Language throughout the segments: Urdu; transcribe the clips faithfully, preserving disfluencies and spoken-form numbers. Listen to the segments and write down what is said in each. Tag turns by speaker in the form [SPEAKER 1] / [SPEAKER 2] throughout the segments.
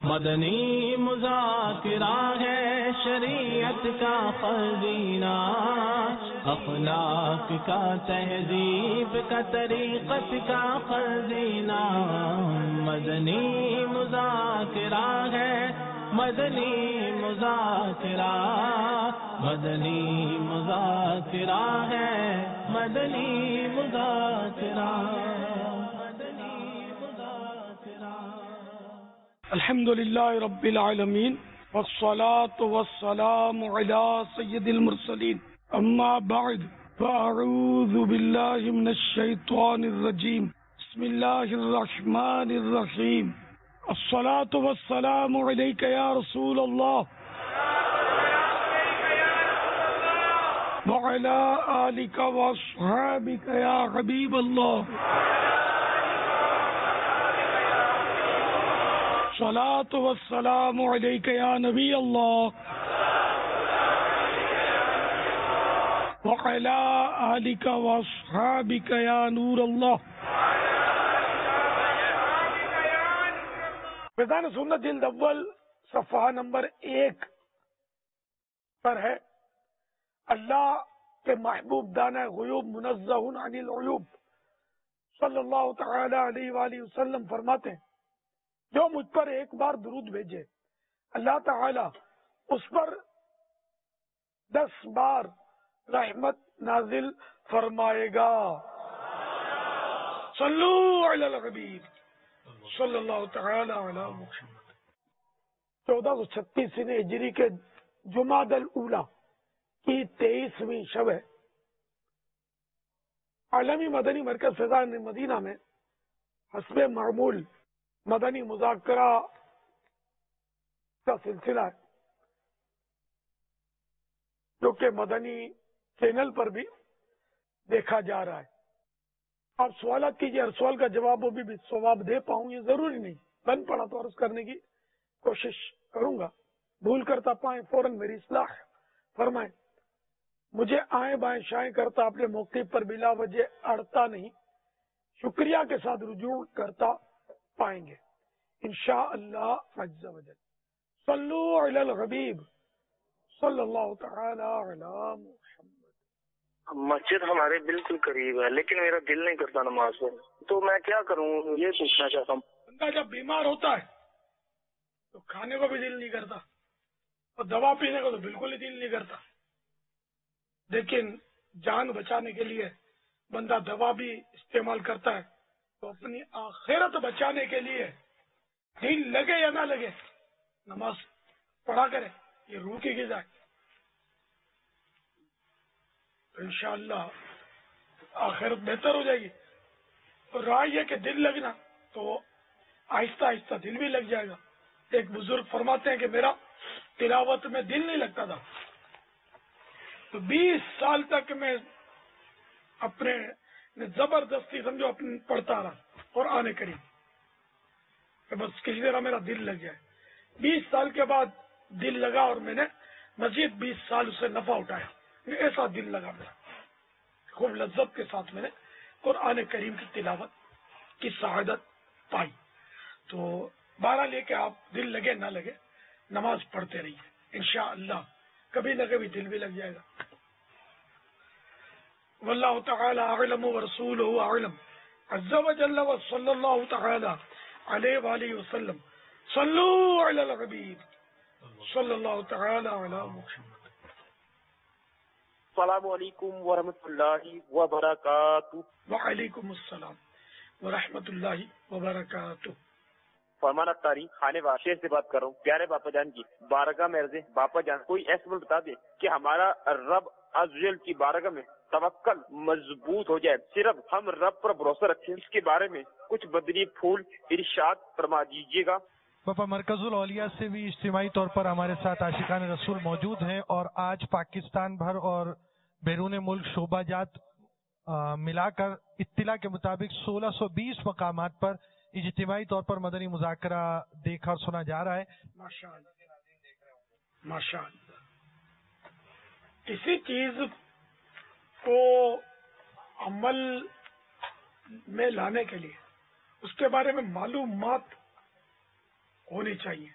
[SPEAKER 1] مدنی مذاکرہ ہے شریعت کا خزینہ، اخلاق کا تہذیب کا طریقت کا خزینہ، مدنی مذاکرہ ہے، مدنی مذاکرہ، مدنی مذاکرہ ہے، مدنی مذاکرہ، مدنی مذاکرہ۔
[SPEAKER 2] الحمد للہ رب العالمین والصلاة والسلام علی سید المرسلین، اما بعد فاعوذ باللہ من الشیطان الرجیم، بسم اللہ الرحمن الرحیم، الصلاة والسلام علیک یا رسول اللہ وعلی آلک واصحابک یا حبیب اللہ، الصلاۃ والسلام علیک یا نبی اللہ وعلی آلک واصحابک یا نور اللہ۔ میدان سنت جلد اول صفحہ نمبر ایک پر ہے، اللہ کے محبوب دانہ غیوب منزہ عن العیوب صلی اللہ تعالی علیہ وآلہ وسلم فرماتے ہیں، جو مجھ پر ایک بار درود بھیجے اللہ تعالی اس پر دس بار رحمت نازل فرمائے گا۔ صلو علی الحبیب صلی اللہ تعالی علی محمد۔ چودہ سو چھتیس ہجری کے جمادی الاولیٰ کی تیئیسویں شب ہے، عالمی مدنی مرکز فیضان مدینہ میں حسب معمول مدنی مذاکرہ کا سلسلہ ہے، جو کہ مدنی چینل پر بھی دیکھا جا رہا ہے۔ آپ سوالات کیجیے، ہر سوال کا جواب وہ بھی ثواب دے پاؤں یہ ضروری نہیں، بن پڑا تو عرض کرنے کی کوشش کروں گا، بھول کرتا پائیں فوراً میری اصلاح فرمائیں۔ مجھے آئیں بائیں شائیں کرتا اپنے موقع پر بلا وجہ اڑتا نہیں، شکریہ کے ساتھ رجوع کرتا پائیں گے انشاءاللہ عز و جل۔ صلو علی الحبیب صلی اللہ تعالی علی محمد۔
[SPEAKER 3] مسجد ہمارے بالکل قریب ہے لیکن میرا دل نہیں کرتا نماز پڑھنے، تو میں کیا کروں یہ پوچھنا چاہتا ہوں۔
[SPEAKER 2] بندہ جب بیمار ہوتا ہے تو کھانے کو بھی دل نہیں کرتا اور دوا پینے کو تو بالکل ہی دل نہیں کرتا، لیکن جان بچانے کے لیے بندہ دوا بھی استعمال کرتا ہے، تو اپنی آخرت بچانے کے لیے دل لگے یا نہ لگے نماز پڑھا کرے، یہ روح کی غذا ہے۔ تو انشاءاللہ آخرت بہتر ہو جائے گی، اور رہا یہ کہ دل لگنا تو آہستہ آہستہ دل بھی لگ جائے گا۔ ایک بزرگ فرماتے ہیں کہ میرا تلاوت میں دل نہیں لگتا تھا، تو بیس سال تک میں اپنے زبردستی سمجھو اپنے پڑھتا رہا اور آنے قریب کہ بس کسی طرح میرا دل لگ جائے۔ بیس سال کے بعد دل لگا اور میں نے مزید بیس سال اسے نفع اٹھایا، ایسا دل لگا میرا، خوب لذت کے ساتھ میں نے قرآن کریم کی تلاوت کی سعادت پائی۔ تو بہرحال یہ کہ آپ دل لگے نہ لگے نماز پڑھتے رہیے، انشاءاللہ کبھی نہ کبھی دل بھی لگ جائے گا۔ واللہ تعالی اعلم ورسولہ اعلم عز وجل وصلی اللہ تعالی علیہ وآلہ وسلم۔ صلو علی الحبیب صلی اللہ تعالی علی محمد۔
[SPEAKER 3] السلام علیکم ورحمۃ اللہ وبرکاتہ۔
[SPEAKER 2] وعلیکم السلام ورحمۃ اللہ وبرکاتہ۔
[SPEAKER 3] فرمانا تاریخ خانے واشیر سے بات کر رہا ہوں، پیارے باپا جان کی بارگاہ میں عرض ہے، باپا جان کوئی ایسا بتا دے کہ ہمارا رب عز و جل کی بارگاہ میں توکل مضبوط ہو جائے، صرف ہم رب پر بھروسہ رکھیں، اس کے بارے میں کچھ بدنی پھول ارشاد فرما دیجیے گا۔
[SPEAKER 4] باپا مرکز الاولیاء سے بھی اجتماعی طور پر ہمارے ساتھ عاشقان رسول موجود ہیں، اور آج پاکستان بھر اور بیرون ملک شعبہ جات ملا کر اطلاع کے مطابق سولہ سو بیس مقامات پر اجتماعی طور پر مدنی مذاکرہ دیکھا اور سنا جا رہا ہے۔
[SPEAKER 2] ماشاء اللہ ماشاء اللہ، کسی چیز کو عمل میں لانے کے لیے اس کے بارے میں معلومات ہونی چاہیے.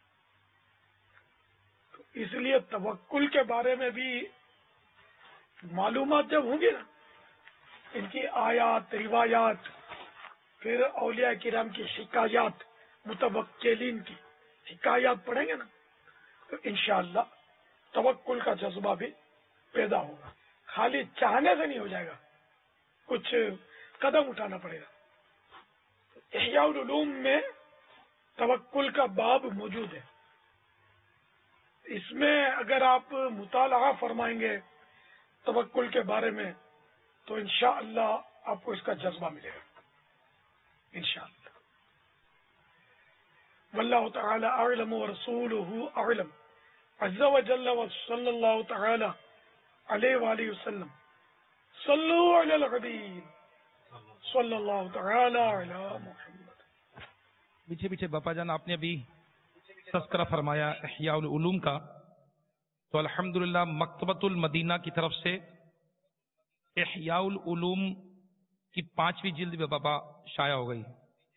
[SPEAKER 2] تو اس لیے توکل کے بارے میں بھی معلومات جب ہوں گی نا، ان کی آیات، روایات، پھر اولیاء کرام کی حکایات، متوکلین کی حکایات پڑھیں گے نا، تو انشاءاللہ توکل کا جذبہ بھی پیدا ہوگا. خالی چاہنے سے نہیں ہو جائے گا، کچھ قدم اٹھانا پڑے گا. احیاء العلوم میں توکل کا باب موجود ہے. اس میں اگر آپ مطالعہ فرمائیں گے توکل کے بارے میں تو انشاءاللہ آپ کو اس کا جذبہ ملے گا انشاءاللہ. واللہ تعالی اعلم ورسولہ اعلم عز وجل وصلی اللہ تعالی علیہ وآلہ وسلم. صلو علی الحبیب صلی اللہ تعالی علی محمد.
[SPEAKER 5] پیچھے پیچھے باپا جان آپ نے ابھی تذکرہ فرمایا احیاء العلوم کا، تو الحمدللہ مکتبۃ المدینہ کی طرف سے احیاء العلوم کی پانچویں جلد میں بابا شائع ہو گئی.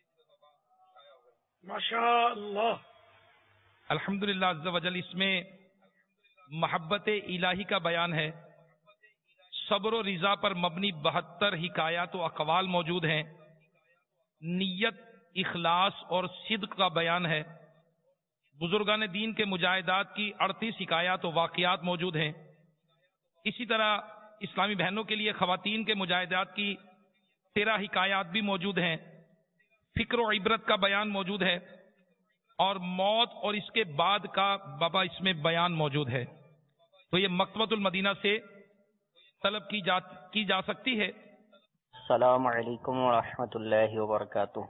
[SPEAKER 2] ماشاء اللہ.
[SPEAKER 5] الحمدللہ عز و جل اس میں محبت الہی کا بیان ہے، صبر و رضا پر مبنی بہتر حکایات و اقوال موجود ہیں، نیت، اخلاص اور صدق کا بیان ہے، بزرگان دین کے مجاہدات کی اڑتیس حکایات و واقعات موجود ہیں. اسی طرح اسلامی بہنوں کے لیے خواتین کے مجاہدات کی تیرہ حکایات بھی موجود ہیں. فکر و عبرت کا بیان موجود ہے، اور موت اور اس کے بعد کا بابا اس میں بیان موجود ہے. تو یہ مکتبۃ المدینہ سے طلب کی جا کی جا سکتی ہے.
[SPEAKER 6] السلام علیکم ورحمۃ اللہ وبرکاتہ.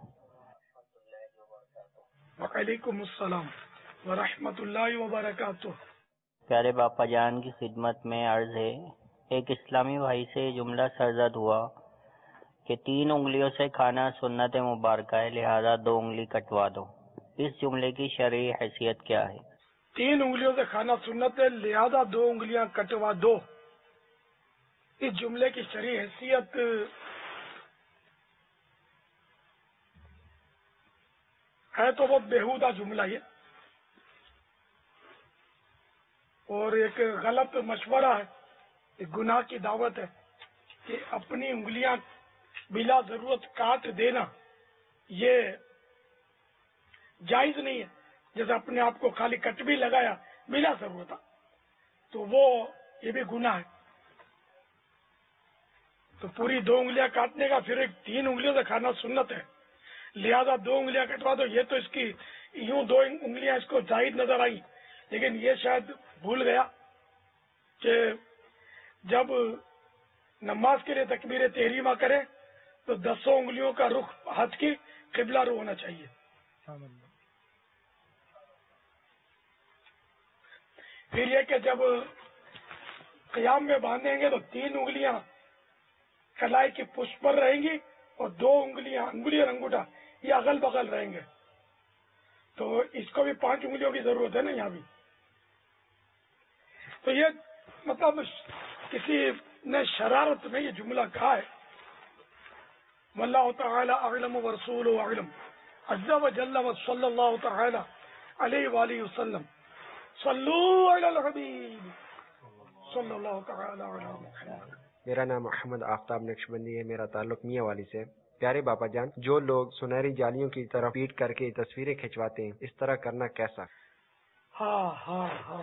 [SPEAKER 2] وعلیکم السلام ورحمۃ اللہ وبرکاتہ.
[SPEAKER 6] پیارے باپا جان کی خدمت میں عرض ہے، ایک اسلامی بھائی سے جملہ سرزد ہوا کہ تین انگلیوں سے کھانا سنت مبارکہ ہے، لہذا دو انگلی کٹوا دو. اس جملے کی شرعی حیثیت کیا ہے؟
[SPEAKER 2] تین انگلیوں سے کھانا سنت ہے، لہذا دو انگلیاں کٹوا دو. اس جملے کی شرعی حیثیت ہے تو وہ بیہودہ جملہ ہے اور ایک غلط مشورہ ہے، ایک گناہ کی دعوت ہے کہ اپنی انگلیاں بلا ضرورت کاٹ دینا یہ جائز نہیں ہے. جیسے اپنے آپ کو خالی کٹ بھی لگایا بلا ضرورت تو وہ یہ بھی گناہ ہے. تو پوری دو انگلیاں کاٹنے کا پھر ایک تین انگلیوں سے کھانا سنت ہے، لہذا دو انگلیاں کٹوا دو. یہ تو اس کی یوں دو انگلیاں اس کو زائد نظر آئی، لیکن یہ شاید بھول گیا کہ جب نماز کے لیے تکبیر تحریمہ کرے تو دسوں انگلیوں کا رخ ہاتھ کی قبلہ رو ہونا چاہیے. پھر یہ کہ جب قیام میں باندھیں گے تو تین انگلیاں کلائی کی پشت پر رہیں گی اور دو انگلیاں انگلی اور انگوٹھا یہ اگل بغل رہیں گے. تو اس کو بھی پانچ انگلیوں کی ضرورت ہے نا یہاں بھی. تو یہ مطلب کسی نے شرارت میں یہ جملہ کہا ہے. واللہ تعالی اعلم ورسولہ اعلم عز وجل وصلی اللہ تعالی علیہ وآلہ وسلم. صلو علی الحبیب صلی اللہ تعالی علی محمد.
[SPEAKER 7] میرا نام محمد آفتاب نقشبندی ہے، میرا تعلق میاں والی سے. پیارے باپا جان، جو لوگ سنہری جالیوں کی طرف پیٹ کر کے تصویریں کھنچواتے ہیں، اس طرح کرنا کیسا؟
[SPEAKER 2] ہاں ہاں ہاں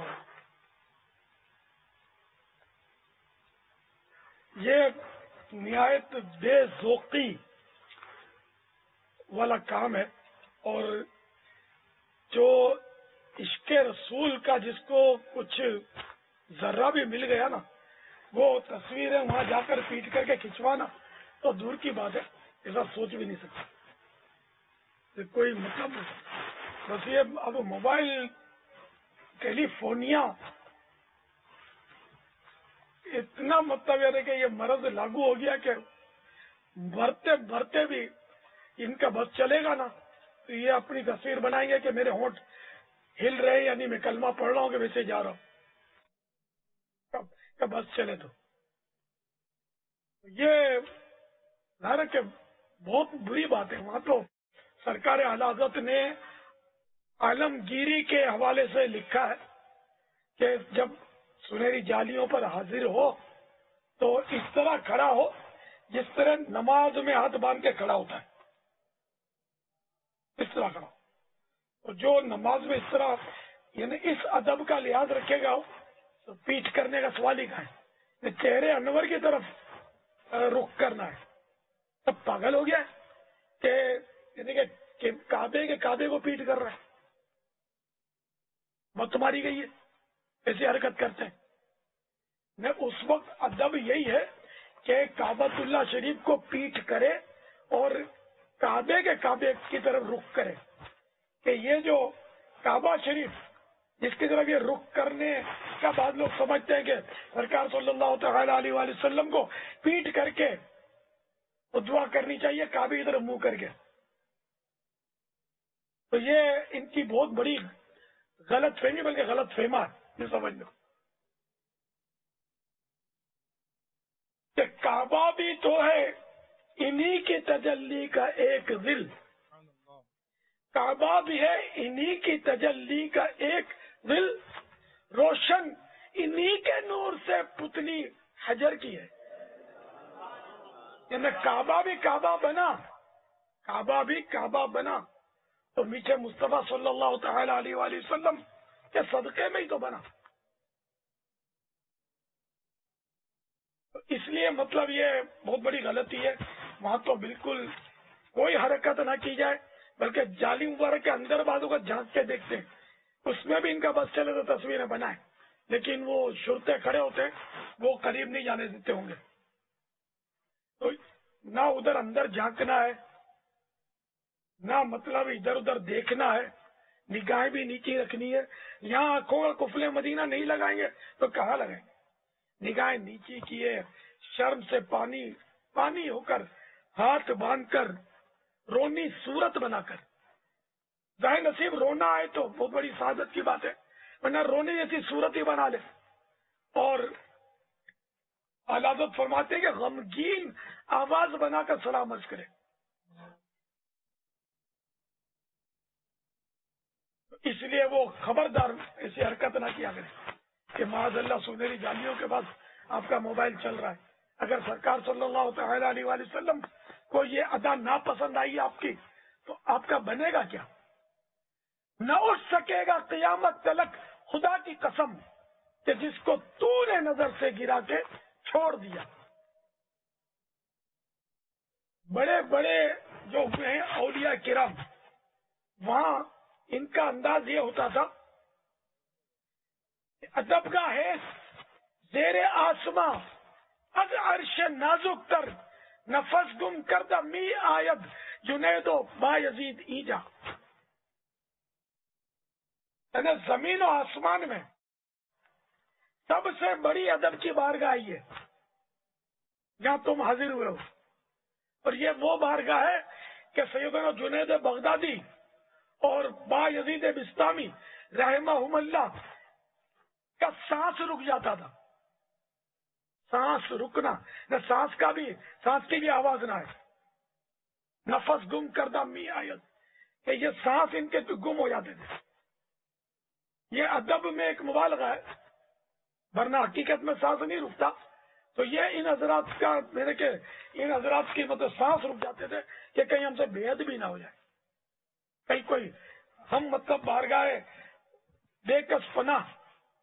[SPEAKER 2] یہ نہایت بے ذوقی والا کام ہے، اور جو عشق رسول کا جس کو کچھ ذرہ بھی مل گیا نا، وہ تصویریں وہاں جا کر پیٹ کر کے کھنچوانا تو دور کی بات ہے، ایسا سوچ بھی نہیں سکتا کوئی. مطلب بس یہ اب موبائل ٹیلی فونیا اتنا مطلب ہے کہ یہ مرض لاگو ہو گیا کہ بھرتے بھرتے بھی ان کا بس چلے گا نا تو یہ اپنی تصویر بنائیں گے کہ میرے ہونٹ ہل رہے یعنی میں کلمہ پڑھ رہا ہوں کہ ویسے جا رہا ہوں کہ بس چلے. تو یہ ظاہر ہے کہ بہت بری بات ہے. وہاں تو سرکار اعلی حضرت نے عالمگیری کے حوالے سے لکھا ہے کہ جب سنہری جالیوں پر حاضر ہو تو اس طرح کھڑا ہو جس طرح نماز میں ہاتھ باندھ کے کھڑا ہوتا ہے، اس طرح کھڑا ہو. اور جو نماز میں اس طرح یعنی اس ادب کا لحاظ رکھے گا تو پیٹھ کرنے کا سوال ہی کا ہے. چہرے انور کی طرف رخ کرنا ہے. تب پاگل ہو گیا ہے کہ یعنی کہ کعبے کے کعبے کو پیٹ کر رہا ہے. مت ماری گئی ہے، ایسی حرکت کرتے ہیں. اس وقت ادب یہی ہے کہ کعبۃ اللہ شریف کو پیٹھ کرے اور کعبے کے کعبے کی طرف رخ کرے. کہ یہ جو کعبہ شریف جس کی طرف یہ رخ کرنے کا بعض لوگ سمجھتے ہیں کہ سرکار صلی اللہ تعالی علیہ وآلہ وسلم کو پیٹ کر کے دعا کرنی چاہیے کعبے کی طرف منہ کر کے. تو یہ ان کی بہت بڑی غلط فہمی بلکہ غلط فہما ہے. یہ سمجھ لو کہ کعبہ بھی تو ہے انہی کی تجلی کا ایک ذل. کعبہ بھی ہے انہی کی تجلی کا ایک ذل، روشن انہی کے نور سے پتلی حجر کی ہے. یعنی کعبہ بھی کعبہ بنا، کعبہ بھی کعبہ بنا تو میٹھے مصطفیٰ صلی اللہ تعالی علیہ وآلہ وسلم کے صدقے میں ہی تو بنا. اس لیے مطلب یہ بہت بڑی غلطی ہے. وہاں تو بالکل کوئی حرکت نہ کی جائے، بلکہ جالی مبارک کے اندر بازو کا جھانک کے دیکھتے ہیں. اس میں بھی ان کا بس چلے تو تصویریں بنائیں، لیکن وہ شرطے کھڑے ہوتے ہیں وہ قریب نہیں جانے دیتے ہوں گے. تو نہ ادھر اندر جھانکنا ہے، نہ مطلب ادھر ادھر دیکھنا ہے، نگاہیں بھی نیچے رکھنی ہے. یہاں آنکھوں کا قفل مدینہ نہیں لگائیں گے تو کہاں لگائیں گے؟ نگاہیں نیچے کیے، شرم سے پانی پانی ہو کر، ہاتھ باندھ کر، رونی صورت بنا کر. ظاہر نصیب رونا آئے تو بہت بڑی سعادت کی بات ہے، ورنہ رونے جیسی صورت ہی بنا لے. اور حضرت فرماتے ہیں کہ غمگین آواز بنا کر سلام عرض کرے. اس لیے وہ خبردار ایسی حرکت نہ کیا کرے کہ معاذ اللہ سنہری جالیوں کے پاس آپ کا موبائل چل رہا ہے. اگر سرکار صلی اللہ تعالی علیہ وآلہ وسلم کو یہ ادا ناپسند آئی آپ کی تو آپ کا بنے گا کیا؟ نہ اٹھ سکے گا قیامت تلک خدا کی قسم کہ جس کو تو نے نظر سے گرا کے چھوڑ دیا. بڑے بڑے جو ہیں اولیاء کرام، وہاں ان کا انداز یہ ہوتا تھا، ادب کا ہے زیر آسماں از عرش نازک تر، نفس گم کردہ می آید جنید و بایزید ایجا. یعنی زمین و آسمان میں سب سے بڑی ادب کی بارگاہ ہے جہاں تم حاضر ہوئے ہو. اور یہ وہ بارگاہ ہے کہ سیدنا جنید بغدادی اور با یزید بستامی رحمہم اللہ کا سانس رک جاتا تھا. سانس رکنا نہ، سانس کا بھی سانس کی بھی آواز نہ ہے. نفس گم کردہ می آیت کہ یہ سانس ان کے تو گم ہو جاتے تھے. یہ ادب میں ایک مبالغہ ہے، ورنہ حقیقت میں سانس نہیں رکتا. تو یہ ان حضرات کا میرے کہ ان حضرات کی مطلب سانس رک جاتے تھے کہ کہیں ہم سے بے ادبی نہ ہو جائے، کہیں کوئی ہم مطلب بارگاہ بے کس پناہ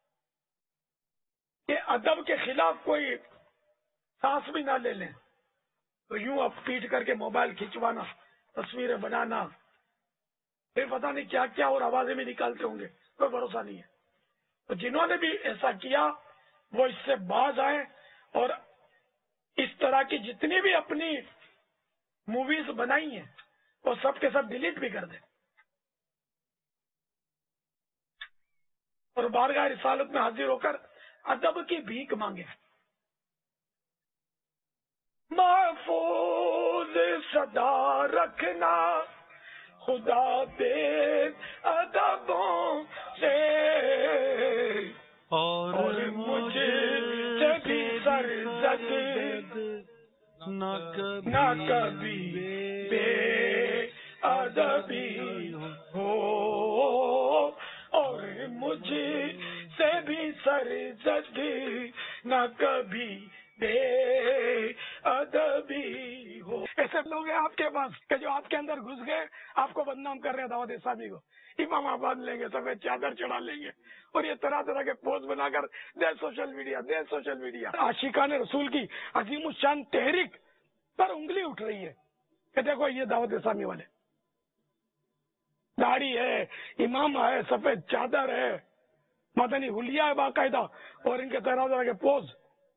[SPEAKER 2] کہ ادب کے خلاف کوئی سانس بھی نہ لے لیں. تو یوں اب پیٹ کر کے موبائل کھینچوانا، تصویریں بنانا، پھر پتہ نہیں کیا کیا اور آوازیں بھی نکالتے ہوں گے، کوئی بھروسہ نہیں ہے. تو جنہوں نے بھی ایسا کیا وہ اس سے باز آئیں اور اس طرح کی جتنی بھی اپنی موویز بنائی ہیں وہ سب کے سب ڈیلیٹ بھی کر دیں اور بارگاہ رسالت میں حاضر ہو کر ادب کی بھیک مانگے. محفوظ صدا رکھنا خدا دے ادبوں سے، اور مجھ سے بھی سرزد نہ کبھی بے ادبی ہو. سرزدی نہ کبھی بے ادبی ہو. ایسے لوگ ہیں آپ کے پاس کہ جو آپ کے اندر گھس گئے, آپ کو بدنام کر رہے ہیں دعوت اسلامی کو. امام آباد لیں گے, سفید چادر چڑھا لیں گے اور یہ طرح طرح کے پوز بنا کر دے سوشل میڈیا دے سوشل میڈیا. عاشقان رسول کی عظیم الشان تحریک پر انگلی اٹھ رہی ہے کہ دیکھو یہ دعوت اسلامی والے, داڑھی ہے, امام ہے, سفید چادر ہے, مدنی حلیہ ہے باقاعدہ, اور ان کے طرح طرح کے پوز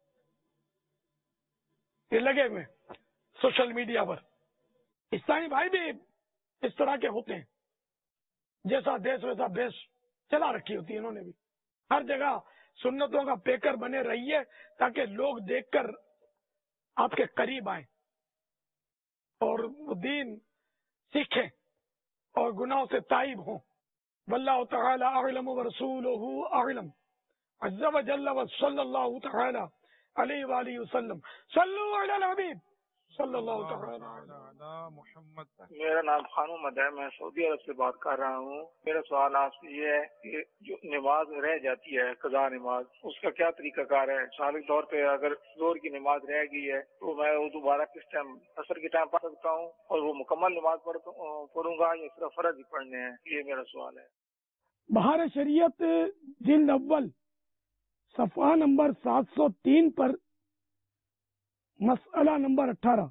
[SPEAKER 2] یہ لگے ہوئے سوشل میڈیا پر. اسلامی بھائی بھی اس طرح کے ہوتے ہیں, جیسا دیش ویسا بیش چلا رکھی ہوتی ہے انہوں نے بھی. ہر جگہ سنتوں کا پیکر بنے رہیے تاکہ لوگ دیکھ کر آپ کے قریب آئیں اور دین سیکھیں اور گناہوں سے تائب ہوں. واللہ تعالی اعلم ورسولہ اعلم عز وجل وصلی اللہ تعالی علیہ وآلہ وسلم. صلو علی الحبیب صلی اللہ تعالی علی محمد.
[SPEAKER 8] میرا نام خان محمد ہے, میں سعودی عرب سے بات کر رہا ہوں. میرا سوال آپ سے یہ ہے کہ جو نماز رہ جاتی ہے قضا نماز, اس کا کیا طریقہ کار ہے؟ مثال کے طور پہ اگر ظہر کی نماز رہ گئی ہے تو میں وہ دوبارہ کس ٹائم عصر کے ٹائم پڑھ سکتا ہوں, اور وہ مکمل نماز پڑھوں گا یا صرف فرض ہی پڑھنے ہیں؟ یہ میرا سوال ہے.
[SPEAKER 2] بہار شریعت جلد اول صفحہ نمبر سات سو تین پر مسئلہ نمبر اٹھارہ.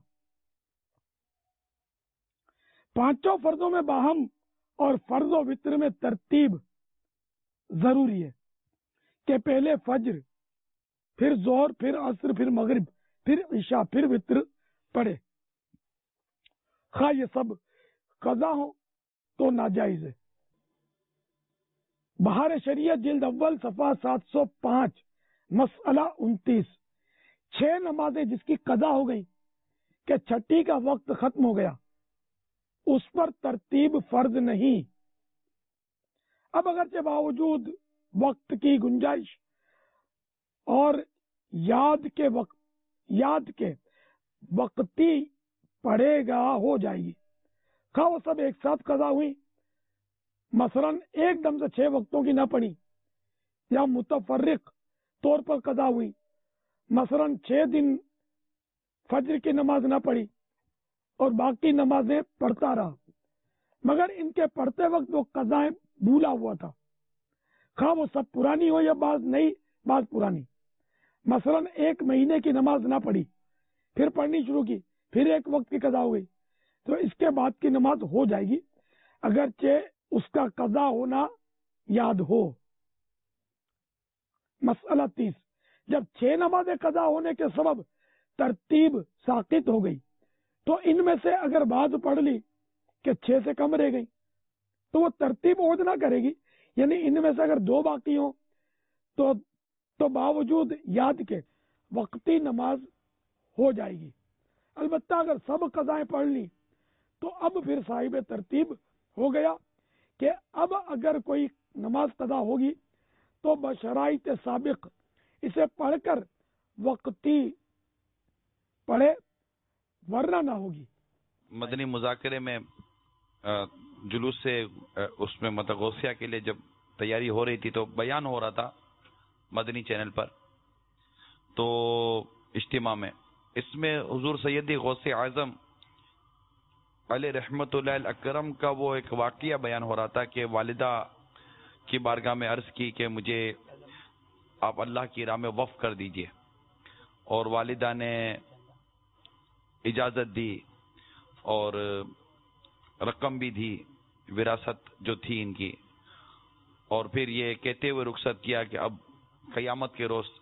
[SPEAKER 2] پانچوں فرضوں میں باہم اور فرض و وطر میں ترتیب ضروری ہے کہ پہلے فجر, پھر ظہر, پھر عصر, پھر مغرب, پھر عشاء, پھر وطر پڑھے. خواہ یہ سب قضا ہو تو ناجائز ہے. بہار شریعت جلد اول صفحہ سات سو پانچ مسئلہ انتیس. چھ نمازیں جس کی قضا ہو گئی کہ چھٹی کا وقت ختم ہو گیا, اس پر ترتیب فرض نہیں. اب اگرچہ باوجود وقت کی گنجائش اور یاد کے وقت یاد کے وقتی پڑے گا ہو جائے گی, خواہ وہ سب ایک ساتھ قضا ہوئی, مثلا ایک دم سے چھ وقتوں کی نہ پڑی, یا متفرق طور پر قضا ہوئی, مثلا چھ دن فجر کی نماز نہ پڑھی اور باقی نمازیں پڑھتا رہا, مگر ان کے پڑھتے وقت وہ قضائیں بھولا ہوا تھا, خواہ وہ سب پرانی ہو یا بعض نئی بعض پرانی. مثلا ایک مہینے کی نماز نہ پڑھی, پھر پڑھنی شروع کی, پھر ایک وقت کی قضا ہو گئی, تو اس کے بعد کی نماز ہو جائے گی اگرچہ اس کا قضا ہونا یاد ہو. مسئلہ تیس. جب چھ نمازیں قضا ہونے کے سبب ترتیب ساقط ہو گئی تو ان میں سے اگر بعض پڑھ لی کہ چھ سے کم رہ گئی تو وہ ترتیب عود نہ کرے گی, یعنی ان میں سے اگر دو باقی ہوں تو تو باوجود یاد کے وقتی نماز ہو جائے گی. البتہ اگر سب قضائیں پڑھ لی تو اب پھر صاحب ترتیب ہو گیا کہ اب اگر کوئی نماز قضا ہوگی تو بشرائط سابق اسے پڑھ کر وقتی پڑھے ورنہ نہ ہوگی.
[SPEAKER 5] مدنی مذاکرے میں جلوس سے اس میں متغوثیہ کے لیے جب تیاری ہو رہی تھی تو بیان ہو رہا تھا مدنی چینل پر, تو اجتماع میں اس میں حضور سیدی غوث اعظم علیہ رحمت اللہ الاکرم کا وہ ایک واقعہ بیان ہو رہا تھا کہ والدہ کی بارگاہ میں عرض کی کہ مجھے آپ اللہ کی راہ میں وقف کر دیجئے, اور والدہ نے اجازت دی اور رقم بھی دی, وراثت جو تھی ان کی, اور پھر یہ کہتے ہوئے رخصت کیا کہ اب قیامت کے روز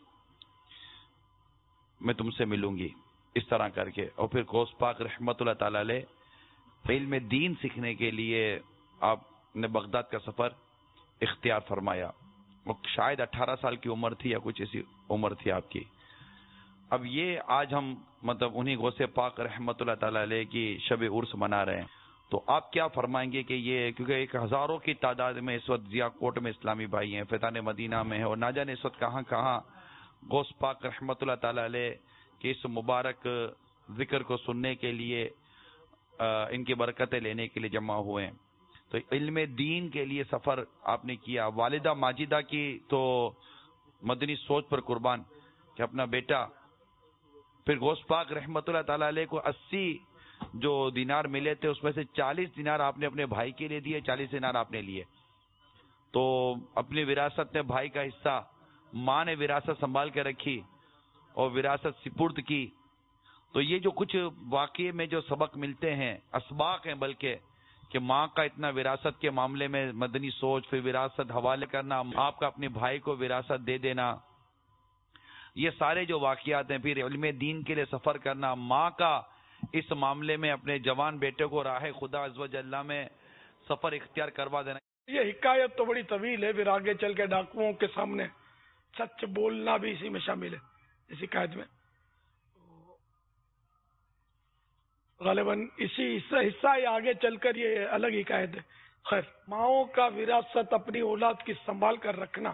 [SPEAKER 5] میں تم سے ملوں گی, اس طرح کر کے. اور پھر غوث پاک رحمت اللہ تعالی علیہ علم دین سیکھنے کے لیے آپ نے بغداد کا سفر اختیار فرمایا. شاید اٹھارہ سال کی عمر تھی یا کچھ ایسی عمر تھی آپ کی. اب یہ آج ہم مطلب انہی غوث پاک رحمت اللہ تعالی علیہ کی شب عرس منا رہے ہیں, تو آپ کیا فرمائیں گے کہ یہ, کیونکہ ایک ہزاروں کی تعداد میں اس وقت ضیاء کوٹ میں اسلامی بھائی ہیں, فیضان مدینہ میں ہے, اور نہ جانے اس وقت کہاں کہاں غوث پاک رحمت اللہ تعالی علیہ کے اس مبارک ذکر کو سننے کے لیے, ان کی برکتیں لینے کے لیے جمع ہوئے ہیں. تو علم دین کے لیے سفر آپ نے کیا. والدہ ماجدہ کی تو
[SPEAKER 9] مدنی سوچ پر قربان کہ اپنا بیٹا، پھر غوث پاک رحمت اللہ تعالی علیہ کو اسی جو دینار ملے تھے اس میں سے چالیس دینار آپ نے اپنے بھائی کے لیے دیے، چالیس دینار آپ نے لیے. تو اپنی وراثت میں بھائی کا حصہ ماں نے وراثت سنبھال کے رکھی اور وراثت سپرد کی. تو یہ جو کچھ واقعے میں جو سبق ملتے ہیں، اسباق ہیں بلکہ، کہ ماں کا اتنا وراثت کے معاملے میں مدنی سوچ، پھر وراثت حوالے کرنا، آپ کا اپنے بھائی کو وراثت دے دینا، یہ سارے جو واقعات ہیں. پھر علم دین کے لیے سفر کرنا، ماں کا اس معاملے میں اپنے جوان بیٹے کو راہ خدا عز و جل میں سفر اختیار کروا دینا.
[SPEAKER 2] یہ حکایت تو بڑی طویل ہے، پھر آگے چل کے ڈاکوؤں کے سامنے سچ بولنا بھی اسی میں شامل ہے. اس حکایت میں غالباً اسی حصہ ہی آگے چل کر یہ الگ حکایت ہے. خیر، ماؤں کا وراثت اپنی اولاد کی سنبھال کر رکھنا،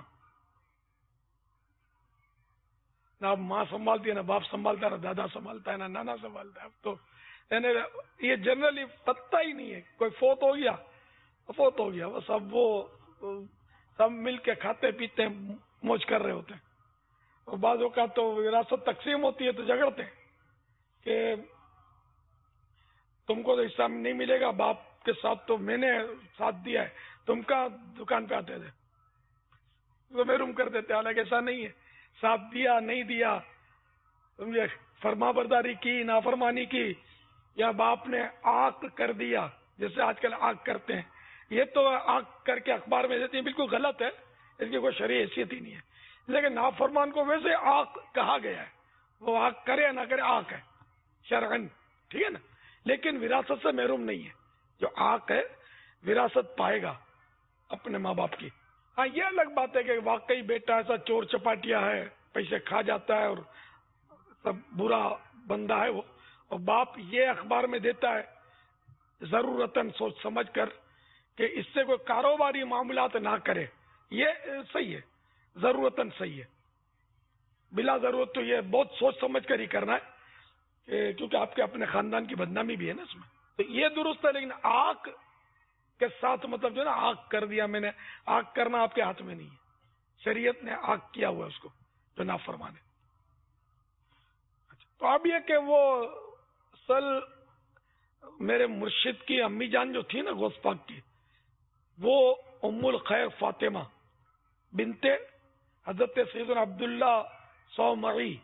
[SPEAKER 2] نہ ماں سنبھالتی ہے، نہ باپ سنبھالتا ہے، نہ دادا سنبھالتا ہے، نہ نانا سنبھالتا ہے. اب تو یعنی یہ جنرلی پتہ ہی نہیں ہے، کوئی فوت ہو گیا فوت ہو گیا بس اب وہ سب مل کے کھاتے پیتے موج کر رہے ہوتے ہیں. اور بعض اوقات تو وراثت تقسیم ہوتی ہے تو جھگڑتے ہیں کہ تم کو تو حصہ نہیں ملے گا، باپ کے ساتھ تو میں نے ساتھ دیا ہے، تم کا دکان پہ آتے تھے تو محروم کر دیتے. حالانکہ ایسا نہیں ہے، ساتھ دیا نہیں دیا، تم یہ فرما برداری کی، نافرمانی کی، یا باپ نے آگ کر دیا جیسے آج کل آگ کرتے ہیں، یہ تو آگ کر کے اخبار میں دیتے ہیں، بالکل غلط ہے، اس کی کوئی شرعی حیثیت ہی نہیں ہے. لیکن نافرمان کو ویسے آگ کہا گیا ہے، وہ آگ کرے یا نہ کرے آگ ہے شرعن، ٹھیک ہے نا. لیکن وراثت سے محروم نہیں ہے، جو آگ ہے وراثت پائے گا اپنے ماں باپ کی. ہاں یہ الگ بات ہے کہ واقعی بیٹا ایسا چور چپاٹیا ہے، پیسے کھا جاتا ہے اور سب برا بندہ ہے وہ، اور باپ یہ اخبار میں دیتا ہے ضرورتاً سوچ سمجھ کر کہ اس سے کوئی کاروباری معاملات نہ کرے، یہ صحیح ہے، ضرورتاً صحیح ہے. بلا ضرورت تو یہ بہت سوچ سمجھ کر ہی کرنا ہے، کہ کیونکہ آپ کے اپنے خاندان کی بدنامی بھی ہے نا اس میں، تو یہ درست ہے. لیکن آگ کے ساتھ مطلب جو ہے نا آگ کر دیا میں نے، آگ کرنا آپ کے ہاتھ میں نہیں ہے، شریعت نے آگ کیا ہوا ہے اس کو جو نافرمان ہے. تو اب یہ کہ وہ اصل میرے مرشد کی امی جان جو تھی نا غوث پاک کی، وہ ام الخیر فاطمہ بنت حضرت سیدنا عبداللہ صومعی